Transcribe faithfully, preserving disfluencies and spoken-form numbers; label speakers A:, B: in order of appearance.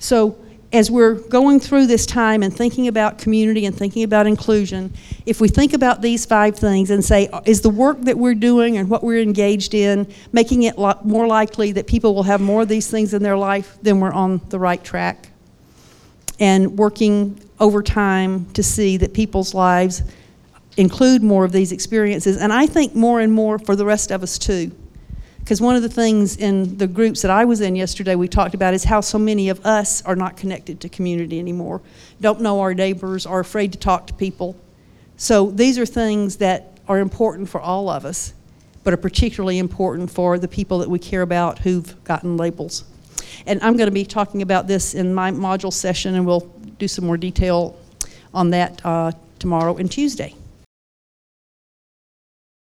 A: So as we're going through this time and thinking about community and thinking about inclusion, if we think about these five things and say, is the work that we're doing and what we're engaged in making it lo- more likely that people will have more of these things in their life, then we're on the right track. And working over time to see that people's lives include more of these experiences, and I think more and more for the rest of us too. Because one of the things in the groups that I was in yesterday we talked about is how so many of us are not connected to community anymore, don't know our neighbors, are afraid to talk to people. So these are things that are important for all of us, but are particularly important for the people that we care about who've gotten labels. And I'm going to be talking about this in my module session, and we'll do some more detail on that uh, tomorrow and Tuesday.